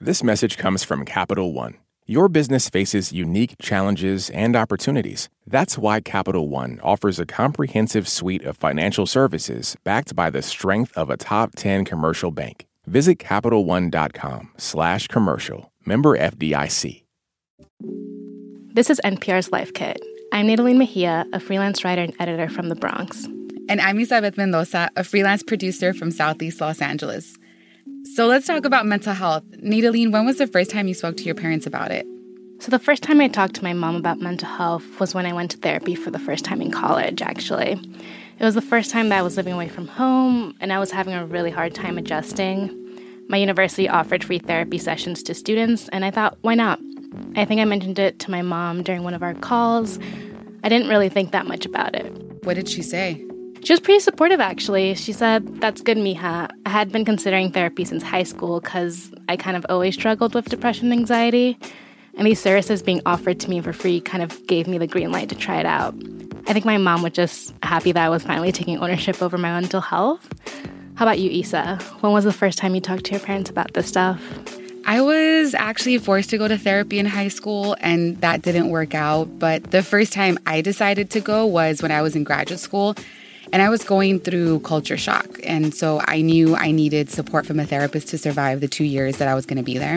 This message comes from Capital One. Your business faces unique challenges and opportunities. That's why Capital One offers a comprehensive suite of financial services backed by the strength of a top 10 commercial bank. Visit CapitalOne.com/commercial. Member FDIC. This is NPR's Life Kit. I'm Natalie Mejia, a freelance writer and editor from the Bronx. And I'm Isabeth Mendoza, a freelance producer from Southeast Los Angeles. So let's talk about mental health. Natalie, when was the first time you spoke to your parents about it? So the first time I talked to my mom about mental health was when I went to therapy for the first time in college, actually. It was the first time that I was living away from home, and I was having a really hard time adjusting. My university offered free therapy sessions to students, and I thought, why not? I think I mentioned it to my mom during one of our calls. I didn't really think that much about it. What did she say? She was pretty supportive, actually. She said, "That's good, mija." I had been considering therapy since high school because I kind of always struggled with depression and anxiety, and these services being offered to me for free kind of gave me the green light to try it out. I think my mom was just happy that I was finally taking ownership over my mental health. How about you, Isa? When was the first time you talked to your parents about this stuff? I was actually forced to go to therapy in high school, and that didn't work out. But the first time I decided to go was when I was in graduate school, and I was going through culture shock. And so I knew I needed support from a therapist to survive the 2 years that I was going to be there.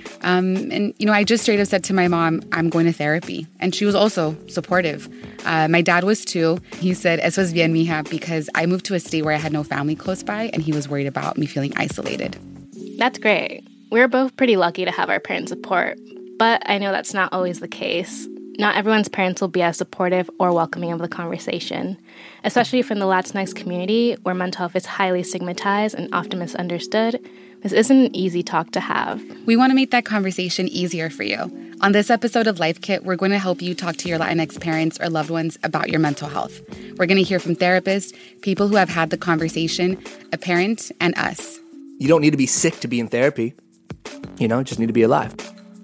I just straight up said to my mom, I'm going to therapy. And she was also supportive. My dad was too. He said, "Eso es bien, mija," because I moved to a state where I had no family close by, and he was worried about me feeling isolated. That's great. We're both pretty lucky to have our parents' support, but I know that's not always the case. Not everyone's parents will be as supportive or welcoming of the conversation, especially from the Latinx community where mental health is highly stigmatized and often misunderstood. This isn't an easy talk to have. We want to make that conversation easier for you. On this episode of Life Kit, we're going to help you talk to your Latinx parents or loved ones about your mental health. We're going to hear from therapists, people who have had the conversation, a parent, and us. You don't need to be sick to be in therapy. Just need to be alive.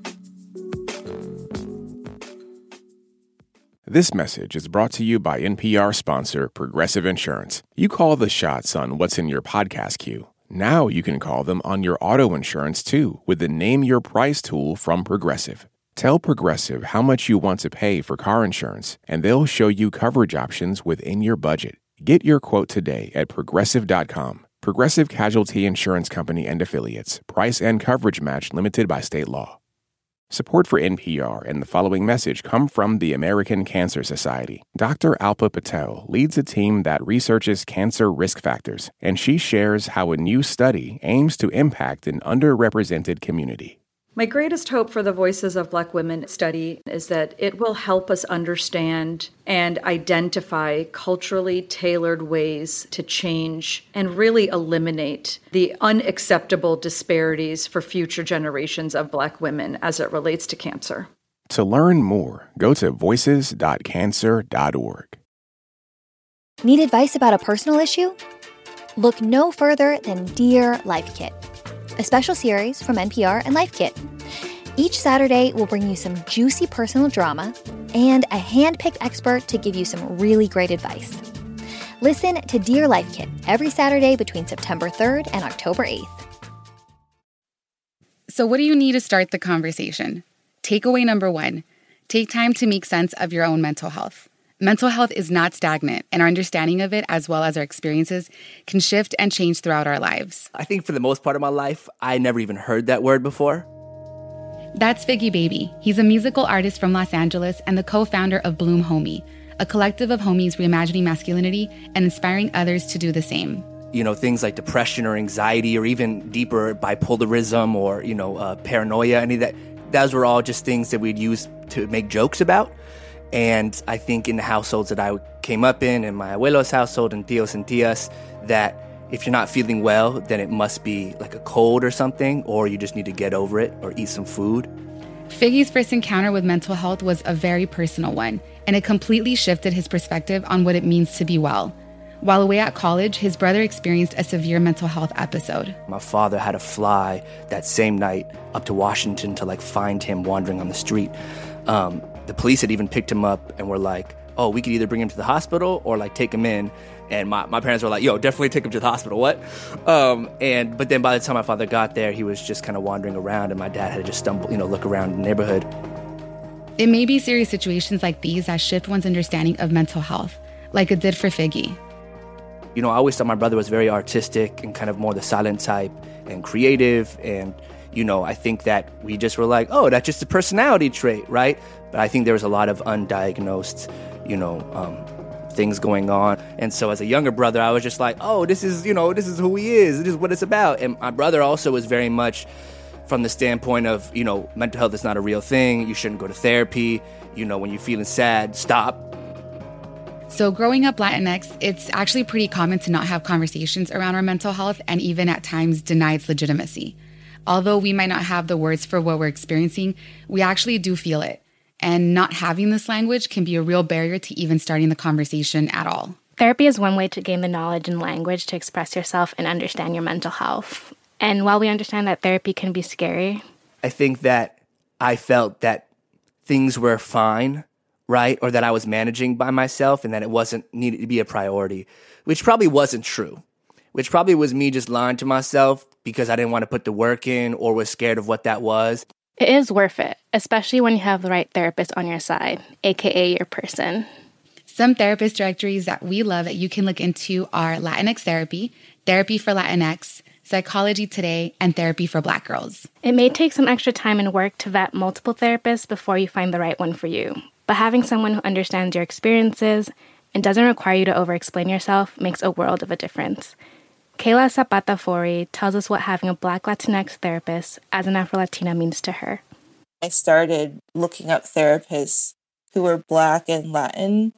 This message is brought to you by NPR sponsor Progressive Insurance. You call the shots on what's in your podcast queue. Now you can call them on your auto insurance, too, with the Name Your Price tool from Progressive. Tell Progressive how much you want to pay for car insurance, and they'll show you coverage options within your budget. Get your quote today at Progressive.com. Progressive Casualty Insurance Company and Affiliates. Price and coverage match limited by state law. Support for NPR and the following message come from the American Cancer Society. Dr. Alpa Patel leads a team that researches cancer risk factors, and she shares how a new study aims to impact an underrepresented community. My greatest hope for the Voices of Black Women study is that it will help us understand and identify culturally tailored ways to change and really eliminate the unacceptable disparities for future generations of Black women as it relates to cancer. To learn more, go to voices.cancer.org. Need advice about a personal issue? Look no further than Dear Life Kit, a special series from NPR and Life Kit. Each Saturday, we'll bring you some juicy personal drama and a hand-picked expert to give you some really great advice. Listen to Dear Life Kit every Saturday between September 3rd and October 8th. So what do you need to start the conversation? Takeaway number 1, take time to make sense of your own mental health. Mental health is not stagnant, and our understanding of it, as well as our experiences, can shift and change throughout our lives. I think for the most part of my life, I never even heard that word before. That's Figgy Baby. He's a musical artist from Los Angeles and the co-founder of Bloom Homie, a collective of homies reimagining masculinity and inspiring others to do the same. Things like depression or anxiety or even deeper bipolarism or, paranoia, any of that. Those were all just things that we'd use to make jokes about. And I think in the households that I came up in my abuelo's household and tios and tias, that if you're not feeling well, then it must be like a cold or something, or you just need to get over it or eat some food. Figgy's first encounter with mental health was a very personal one, and it completely shifted his perspective on what it means to be well. While away at college, his brother experienced a severe mental health episode. My father had to fly that same night up to Washington to find him wandering on the street. The police had even picked him up and were like, oh, we could either bring him to the hospital or take him in. And my parents were like, yo, definitely take him to the hospital. What? But then by the time my father got there, he was just kind of wandering around, and my dad had to just look around the neighborhood. It may be serious situations like these that shift one's understanding of mental health, like it did for Figgy. I always thought my brother was very artistic and kind of more the silent type and creative. And, I think that we just were like, oh, that's just a personality trait, right? But I think there was a lot of undiagnosed, things going on. And so as a younger brother, I was just like, oh, this is who he is. This is what it's about. And my brother also was very much from the standpoint of, mental health is not a real thing. You shouldn't go to therapy. When you're feeling sad, stop. So growing up Latinx, it's actually pretty common to not have conversations around our mental health and even at times deny its legitimacy. Although we might not have the words for what we're experiencing, we actually do feel it. And not having this language can be a real barrier to even starting the conversation at all. Therapy is one way to gain the knowledge and language to express yourself and understand your mental health. And while we understand that therapy can be scary, I think that I felt that things were fine, right? Or that I was managing by myself and that it wasn't needed to be a priority, which probably wasn't true, which probably was me just lying to myself because I didn't want to put the work in or was scared of what that was. it is worth it, especially when you have the right therapist on your side, aka your person. Some therapist directories that we love that you can look into are Latinx Therapy, Therapy for Latinx, Psychology Today, and Therapy for Black Girls. It may take some extra time and work to vet multiple therapists before you find the right one for you, but having someone who understands your experiences and doesn't require you to over-explain yourself makes a world of a difference. Kayla Zapata Fori tells us what having a Black Latinx therapist as an Afro-Latina means to her. I started looking up therapists who were Black and Latin,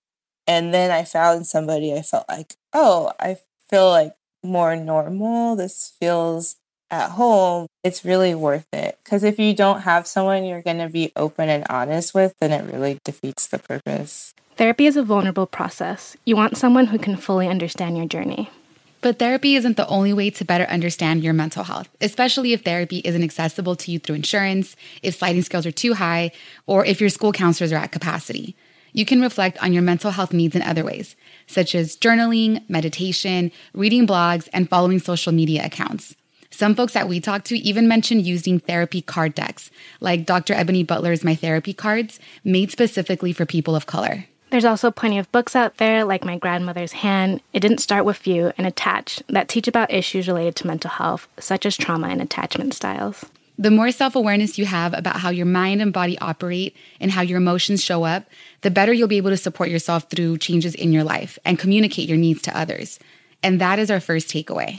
and then I found somebody I felt like, oh, I feel like more normal. This feels at home. It's really worth it. Because if you don't have someone you're going to be open and honest with, then it really defeats the purpose. Therapy is a vulnerable process. You want someone who can fully understand your journey. But therapy isn't the only way to better understand your mental health, especially if therapy isn't accessible to you through insurance, if sliding scales are too high, or if your school counselors are at capacity. You can reflect on your mental health needs in other ways, such as journaling, meditation, reading blogs, and following social media accounts. Some folks that we talked to even mentioned using therapy card decks, like Dr. Ebony Butler's My Therapy cards, made specifically for people of color. There's also plenty of books out there, like My Grandmother's Hand, It Didn't Start With You, and Attached, that teach about issues related to mental health, such as trauma and attachment styles. The more self-awareness you have about how your mind and body operate and how your emotions show up, the better you'll be able to support yourself through changes in your life and communicate your needs to others. And that is our first takeaway.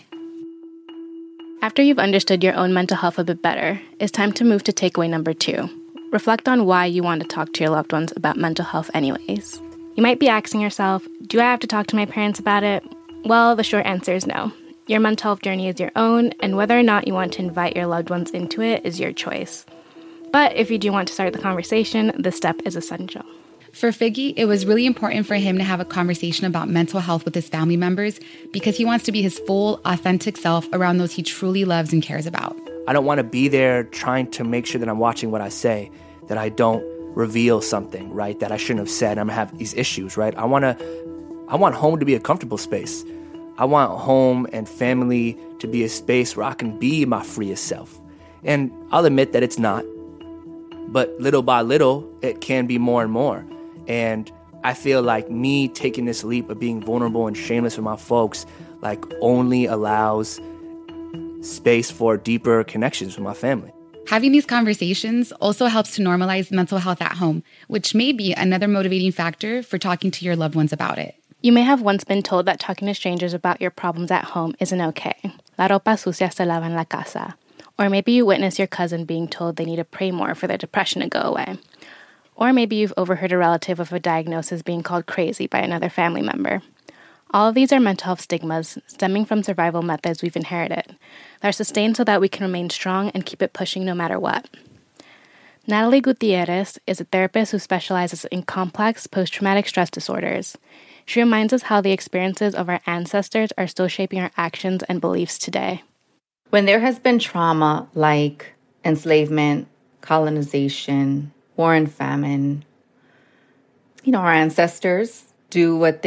After you've understood your own mental health a bit better, it's time to move to takeaway number 2. Reflect on why you want to talk to your loved ones about mental health anyways. You might be asking yourself, do I have to talk to my parents about it? Well, the short answer is no. Your mental health journey is your own, and whether or not you want to invite your loved ones into it is your choice. But if you do want to start the conversation, this step is essential. For Figgy, it was really important for him to have a conversation about mental health with his family members because he wants to be his full, authentic self around those he truly loves and cares about. I don't want to be there trying to make sure that I'm watching what I say, that I don't reveal something, right, that I shouldn't have said. I'm going to have these issues, right? I want home to be a comfortable space. I want home and family to be a space where I can be my freest self. And I'll admit that it's not. But little by little, it can be more and more. And I feel like me taking this leap of being vulnerable and shameless with my folks, like, only allows space for deeper connections with my family. Having these conversations also helps to normalize mental health at home, which may be another motivating factor for talking to your loved ones about it. You may have once been told that talking to strangers about your problems at home isn't okay. La ropa sucia se lava en la casa. Or maybe you witness your cousin being told they need to pray more for their depression to go away. Or maybe you've overheard a relative with a diagnosis being called crazy by another family member. All of these are mental health stigmas stemming from survival methods we've inherited that are sustained so that we can remain strong and keep it pushing no matter what. Natalie Gutierrez is a therapist who specializes in complex post-traumatic stress disorders. She reminds us how the experiences of our ancestors are still shaping our actions and beliefs today. When there has been trauma like enslavement, colonization, war and famine, our ancestors do what they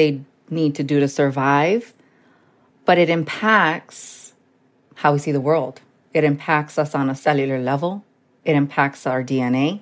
need to do to survive, but it impacts how we see the world. It impacts us on a cellular level. It impacts our DNA.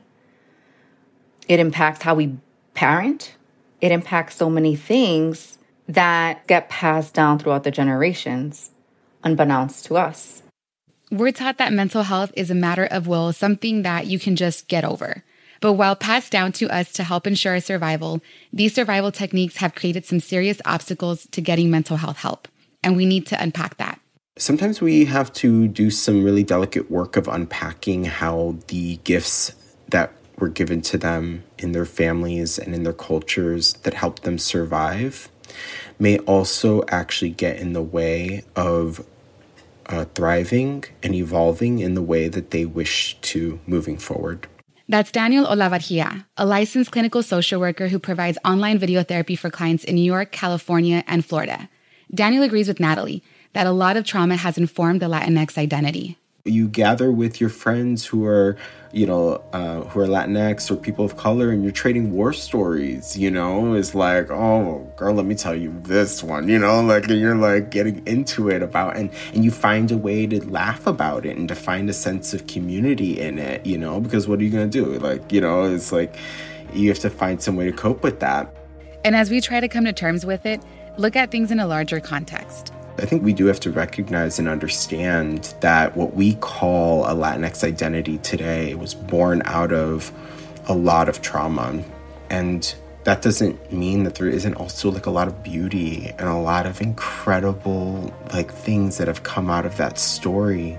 It impacts how we parent. It impacts so many things that get passed down throughout the generations, unbeknownst to us. We're taught that mental health is a matter of will, something that you can just get over. But while passed down to us to help ensure our survival, these survival techniques have created some serious obstacles to getting mental health help. And we need to unpack that. Sometimes we have to do some really delicate work of unpacking how the gifts that were given to them in their families and in their cultures that helped them survive may also actually get in the way of thriving and evolving in the way that they wish to moving forward. That's Daniel Olavarria, a licensed clinical social worker who provides online video therapy for clients in New York, California, and Florida. Daniel agrees with Natalie that a lot of trauma has informed the Latinx identity. You gather with your friends who are, who are Latinx or people of color, and you're trading war stories, It's like, oh, girl, let me tell you this one, and you're getting into it about, and you find a way to laugh about it and to find a sense of community in it, because what are you going to do? It's like you have to find some way to cope with that. And as we try to come to terms with it, look at things in a larger context. I think we do have to recognize and understand that what we call a Latinx identity today was born out of a lot of trauma. And that doesn't mean that there isn't also a lot of beauty and a lot of incredible things that have come out of that story.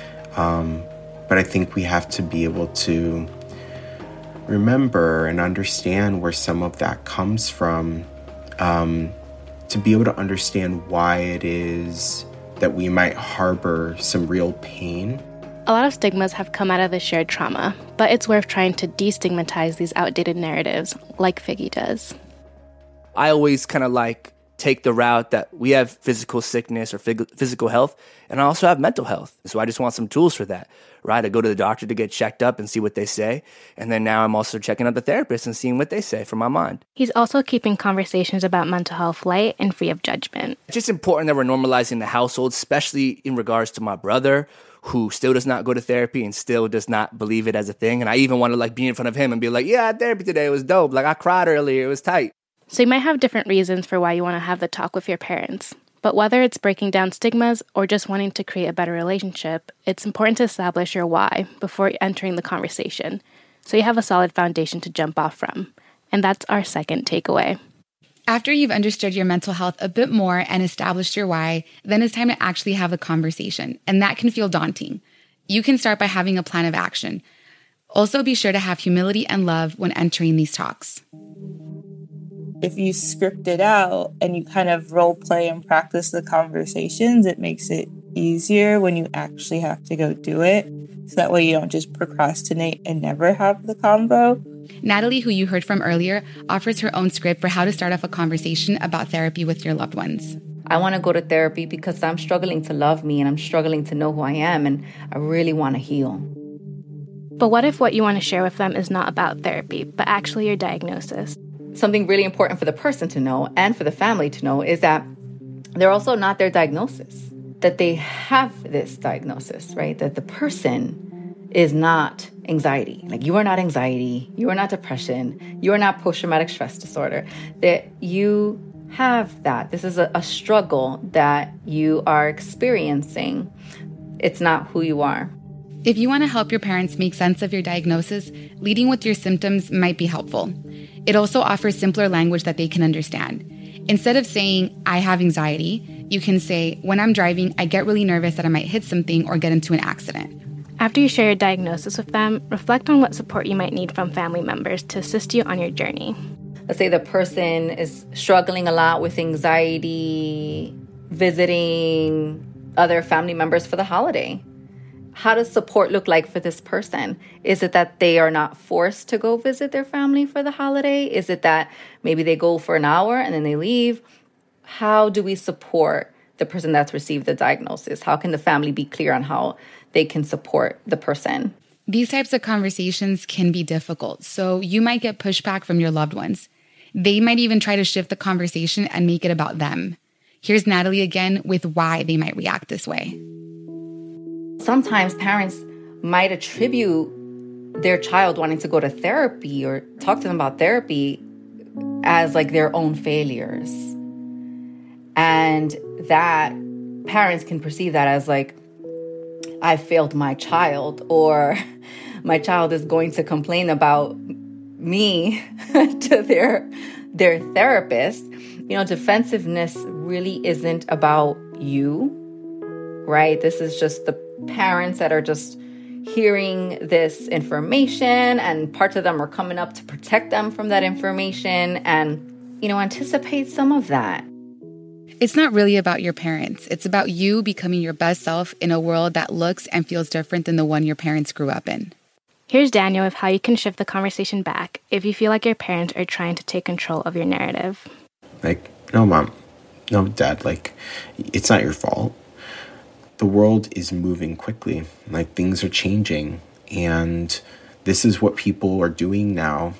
But I think we have to be able to remember and understand where some of that comes from, to be able to understand why it is that we might harbor some real pain. A lot of stigmas have come out of the shared trauma, but it's worth trying to destigmatize these outdated narratives, like Figgy does. I always kind of take the route that we have physical sickness or physical health, and I also have mental health. So I just want some tools for that, right? I go to the doctor to get checked up and see what they say. And then now I'm also checking out the therapist and seeing what they say for my mind. He's also keeping conversations about mental health light and free of judgment. It's just important that we're normalizing the household, especially in regards to my brother, who still does not go to therapy and still does not believe it as a thing. And I even want to be in front of him and be like, yeah, I had therapy today. It was dope. I cried earlier. It was tight. So you might have different reasons for why you want to have the talk with your parents. But whether it's breaking down stigmas or just wanting to create a better relationship, it's important to establish your why before entering the conversation, so you have a solid foundation to jump off from. And that's our second takeaway. After you've understood your mental health a bit more and established your why, then it's time to actually have a conversation. And that can feel daunting. You can start by having a plan of action. Also, be sure to have humility and love when entering these talks. If you script it out and you kind of role play and practice the conversations, it makes it easier when you actually have to go do it. So that way you don't just procrastinate and never have the convo. Natalie, who you heard from earlier, offers her own script for how to start off a conversation about therapy with your loved ones. I want to go to therapy because I'm struggling to love me and I'm struggling to know who I am, and I really want to heal. But what if what you want to share with them is not about therapy, but actually your diagnosis? Something really important for the person to know and for the family to know is that they're also not their diagnosis, that they have this diagnosis, right? That the person is not anxiety. You are not anxiety. You are not depression. You are not post-traumatic stress disorder. That you have that. This is a struggle that you are experiencing. It's not who you are. If you want to help your parents make sense of your diagnosis, leading with your symptoms might be helpful. It also offers simpler language that they can understand. Instead of saying, I have anxiety, you can say, when I'm driving, I get really nervous that I might hit something or get into an accident. After you share your diagnosis with them, reflect on what support you might need from family members to assist you on your journey. Let's say the person is struggling a lot with anxiety, visiting other family members for the holiday. How does support look like for this person? Is it that they are not forced to go visit their family for the holiday? Is it that maybe they go for an hour and then they leave? How do we support the person that's received the diagnosis? How can the family be clear on how they can support the person? These types of conversations can be difficult, so you might get pushback from your loved ones. They might even try to shift the conversation and make it about them. Here's Natalie again with why they might react this way. Sometimes parents might attribute their child wanting to go to therapy or talk to them about therapy as like their own failures. And that parents can perceive that as like, I failed my child, or my child is going to complain about me to their therapist. You know, defensiveness really isn't about you, right? This is just the parents that are just hearing this information, and parts of them are coming up to protect them from that information and, you know, anticipate some of that. It's not really about your parents. It's about you becoming your best self in a world that looks and feels different than the one your parents grew up in. Here's Daniel with how you can shift the conversation back if you feel like your parents are trying to take control of your narrative. Like, no, Mom, no, Dad, like, it's not your fault. The world is moving quickly, like things are changing, and this is what people are doing now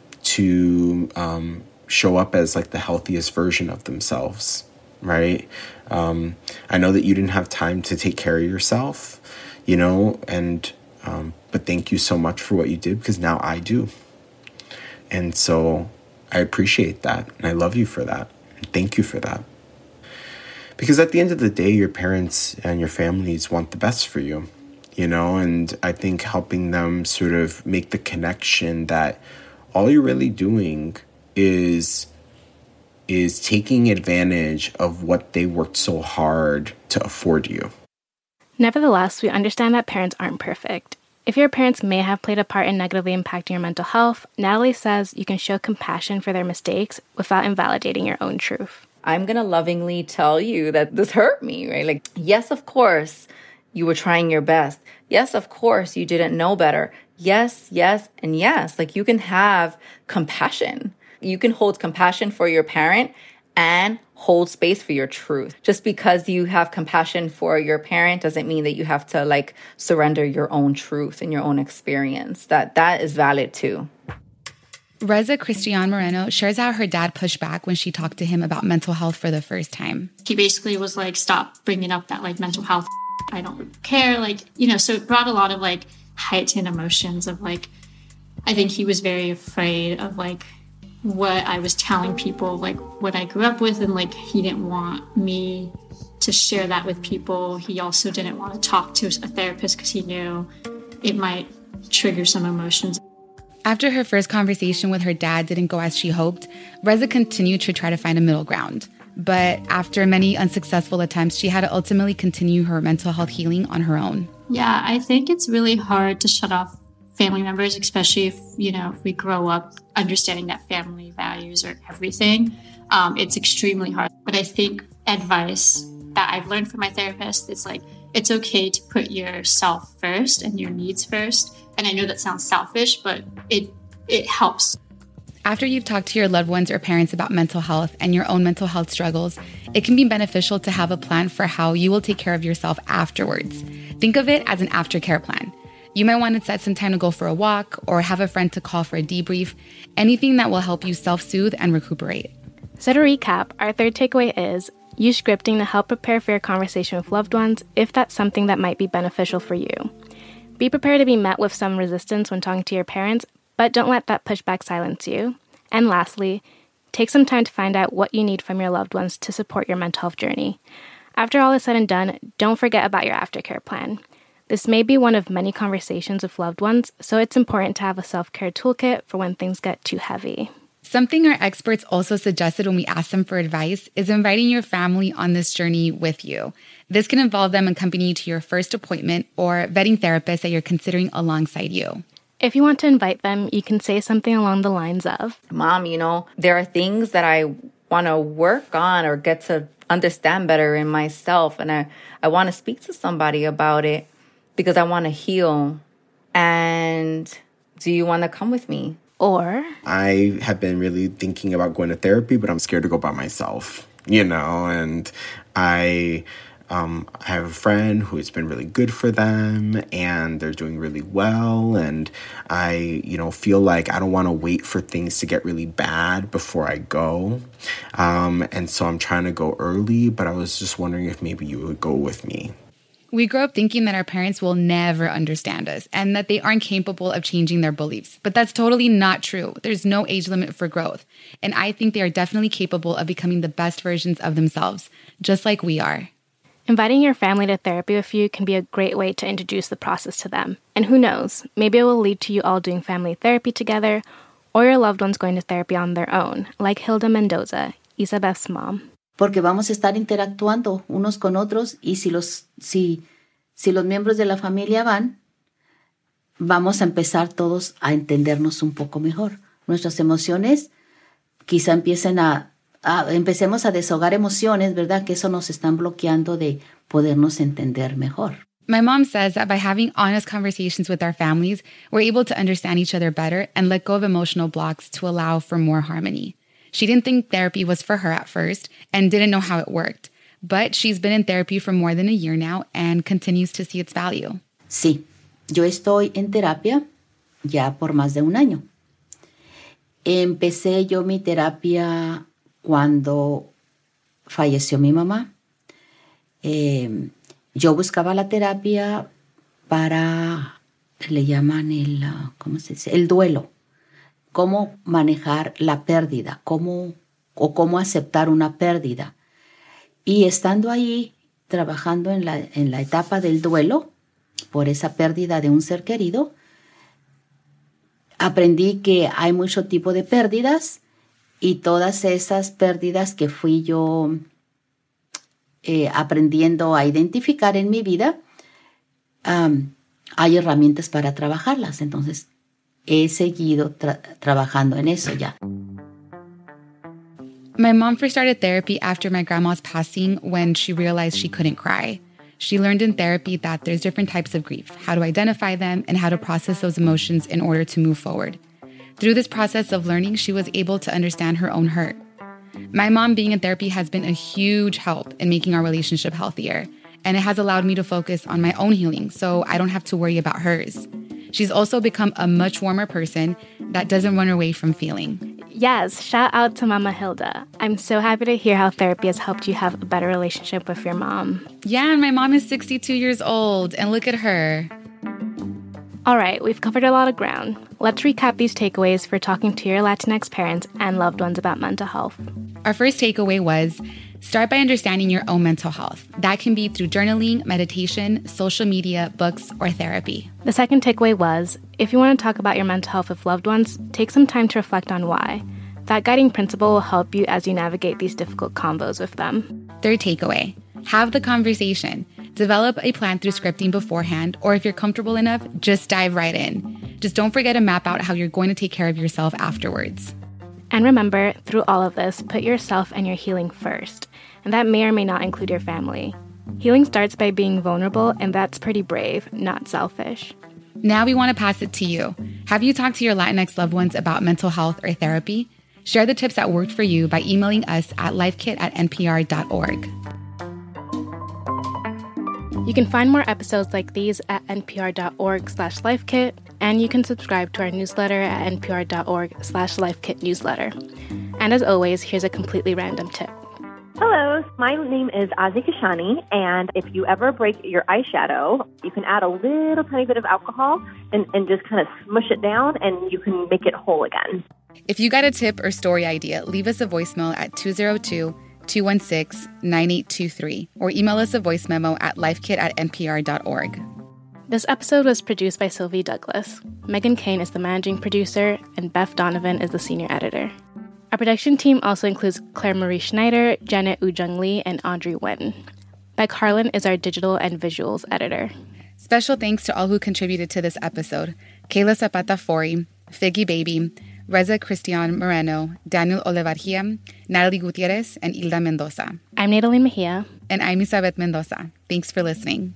to show up as like the healthiest version of themselves, right? I know that you didn't have time to take care of yourself, you know, and but thank you so much for what you did, because now I do. And so I appreciate that, and I love you for that. And thank you for that. Because at the end of the day, your parents and your families want the best for you, you know, and I think helping them sort of make the connection that all you're really doing is taking advantage of what they worked so hard to afford you. Nevertheless, we understand that parents aren't perfect. If your parents may have played a part in negatively impacting your mental health, Natalie says you can show compassion for their mistakes without invalidating your own truth. I'm going to lovingly tell you that this hurt me, right? Like, yes, of course, you were trying your best. Yes, of course, you didn't know better. Yes, yes, and yes. Like, you can have compassion. You can hold compassion for your parent and hold space for your truth. Just because you have compassion for your parent doesn't mean that you have to like surrender your own truth and your own experience. That is valid too. Reza Cristian Moreno shares how her dad pushed back when she talked to him about mental health for the first time. He basically was like, stop bringing up that like mental health. I don't care. Like, you know, so it brought a lot of like heightened emotions of like, I think he was very afraid of like what I was telling people, like what I grew up with. And like, he didn't want me to share that with people. He also didn't want to talk to a therapist because he knew it might trigger some emotions. After her first conversation with her dad didn't go as she hoped, Reza continued to try to find a middle ground. But after many unsuccessful attempts, she had to ultimately continue her mental health healing on her own. Yeah, I think it's really hard to shut off family members, especially if, you know, if we grow up understanding that family values are everything. It's extremely hard. But I think advice that I've learned from my therapist is like, it's okay to put yourself first and your needs first. And I know that sounds selfish, but it helps. After you've talked to your loved ones or parents about mental health and your own mental health struggles, it can be beneficial to have a plan for how you will take care of yourself afterwards. Think of it as an aftercare plan. You might want to set some time to go for a walk or have a friend to call for a debrief, anything that will help you self-soothe and recuperate. So to recap, our third takeaway is use scripting to help prepare for your conversation with loved ones if that's something that might be beneficial for you. Be prepared to be met with some resistance when talking to your parents, but don't let that pushback silence you. And lastly, take some time to find out what you need from your loved ones to support your mental health journey. After all is said and done, don't forget about your aftercare plan. This may be one of many conversations with loved ones, so it's important to have a self-care toolkit for when things get too heavy. Something our experts also suggested when we asked them for advice is inviting your family on this journey with you. This can involve them accompanying you to your first appointment or vetting therapists that you're considering alongside you. If you want to invite them, you can say something along the lines of, Mom, you know, there are things that I want to work on or get to understand better in myself. And I want to speak to somebody about it because I want to heal. And do you want to come with me? Or, I have been really thinking about going to therapy, but I'm scared to go by myself, you know, and I I have a friend who it's been really good for them and they're doing really well. And I, feel like I don't want to wait for things to get really bad before I go. And so I'm trying to go early, but I was just wondering if maybe you would go with me. We grow up thinking that our parents will never understand us and that they aren't capable of changing their beliefs. But that's totally not true. There's no age limit for growth. And I think they are definitely capable of becoming the best versions of themselves, just like we are. Inviting your family to therapy with you can be a great way to introduce the process to them. And who knows, maybe it will lead to you all doing family therapy together or your loved ones going to therapy on their own, like Hilda Mendoza, Isabeth's mom. Porque vamos a estar interactuando unos con otros y si los miembros de la familia van, vamos a empezar todos a entendernos un poco mejor. Nuestras emociones quizá empecemos a desahogar emociones, ¿verdad? Que eso nos están bloqueando de podernos entender mejor. My mom says that by having honest conversations with our families, we're able to understand each other better and let go of emotional blocks to allow for more harmony. She didn't think therapy was for her at first and didn't know how it worked, but she's been in therapy for more than a year now and continues to see its value. Sí, yo estoy en terapia ya por más de un año. Empecé yo mi terapia cuando falleció mi mamá. Yo buscaba la terapia para, le llaman el duelo. Cómo manejar la pérdida, cómo aceptar una pérdida. Y estando ahí, trabajando en la etapa del duelo por esa pérdida de un ser querido, aprendí que hay mucho tipo de pérdidas y todas esas pérdidas que fui yo aprendiendo a identificar en mi vida, hay herramientas para trabajarlas. Entonces, he seguido trabajando en eso ya. My mom first started therapy after my grandma's passing when she realized she couldn't cry. She learned in therapy that there's different types of grief, how to identify them, and how to process those emotions in order to move forward. Through this process of learning, she was able to understand her own hurt. My mom being in therapy has been a huge help in making our relationship healthier, and it has allowed me to focus on my own healing so I don't have to worry about hers. She's also become a much warmer person that doesn't run away from feeling. Yes, shout out to Mama Hilda. I'm so happy to hear how therapy has helped you have a better relationship with your mom. Yeah, and my mom is 62 years old, and look at her. All right, we've covered a lot of ground. Let's recap these takeaways for talking to your Latinx parents and loved ones about mental health. Our first takeaway was, start by understanding your own mental health. That can be through journaling, meditation, social media, books, or therapy. The second takeaway was, if you want to talk about your mental health with loved ones, take some time to reflect on why. That guiding principle will help you as you navigate these difficult combos with them. Third takeaway, have the conversation. Develop a plan through scripting beforehand, or if you're comfortable enough, just dive right in. Just don't forget to map out how you're going to take care of yourself afterwards. And remember, through all of this, put yourself and your healing first. And that may or may not include your family. Healing starts by being vulnerable, and that's pretty brave, not selfish. Now we want to pass it to you. Have you talked to your Latinx loved ones about mental health or therapy? Share the tips that worked for you by emailing us at lifekit@npr.org. You can find more episodes like these at npr.org/lifekit, and you can subscribe to our newsletter at npr.org/lifekitnewsletter. And as always, here's a completely random tip. Hello, my name is Azi Kashani, and if you ever break your eyeshadow, you can add a little tiny bit of alcohol and just kind of smush it down, and you can make it whole again. If you got a tip or story idea, leave us a voicemail at 202-216-9823 or email us a voice memo at lifekit@npr.org. This episode was produced by Sylvie Douglas. Megan Kane is the managing producer, and Beth Donovan is the senior editor. Our production team also includes Claire Marie Schneider, Janet Ujung Lee, and Audrey Wen. Beck Harlan is our digital and visuals editor. Special thanks to all who contributed to this episode: Kayla Zapata Fori, Figgy Baby, Reza Cristian Moreno, Daniel Olivarria, Natalie Gutierrez, and Hilda Mendoza. I'm Natalie Mejia. And I'm Isabeth Mendoza. Thanks for listening.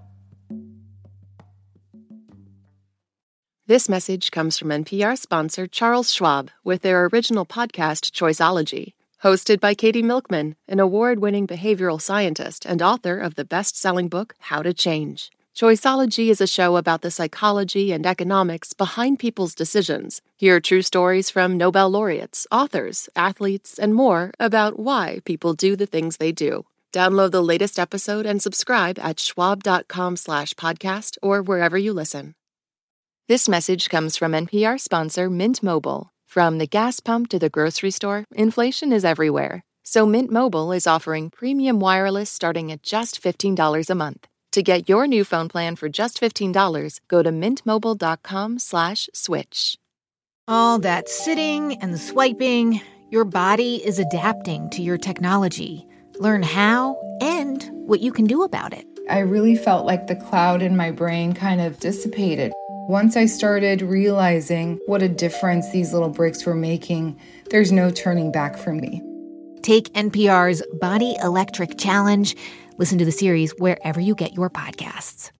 This message comes from NPR sponsor Charles Schwab with their original podcast, Choiceology, Hosted by Katie Milkman, an award-winning behavioral scientist and author of the best-selling book, How to Change. Choiceology is a show about the psychology and economics behind people's decisions. Hear true stories from Nobel laureates, authors, athletes, and more about why people do the things they do. Download the latest episode and subscribe at schwab.com/podcast or wherever you listen. This message comes from NPR sponsor Mint Mobile. From the gas pump to the grocery store, inflation is everywhere. So Mint Mobile is offering premium wireless starting at just $15 a month. To get your new phone plan for just $15, go to mintmobile.com/switch. All that sitting and swiping, your body is adapting to your technology. Learn how and what you can do about it. I really felt like the cloud in my brain kind of dissipated. Once I started realizing what a difference these little breaks were making, there's no turning back for me. Take NPR's Body Electric Challenge. Listen to the series wherever you get your podcasts.